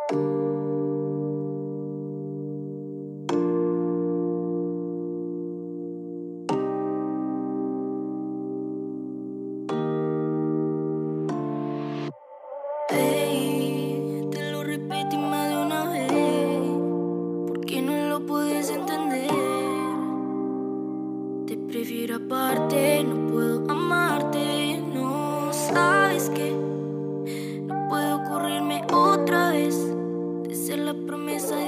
Ey, te lo repetí más de una vez, porque no lo puedes entender. Te prefiero aparte, no puedo amarte. No sabes que no puede ocurrirme otra vez de ser la promesa de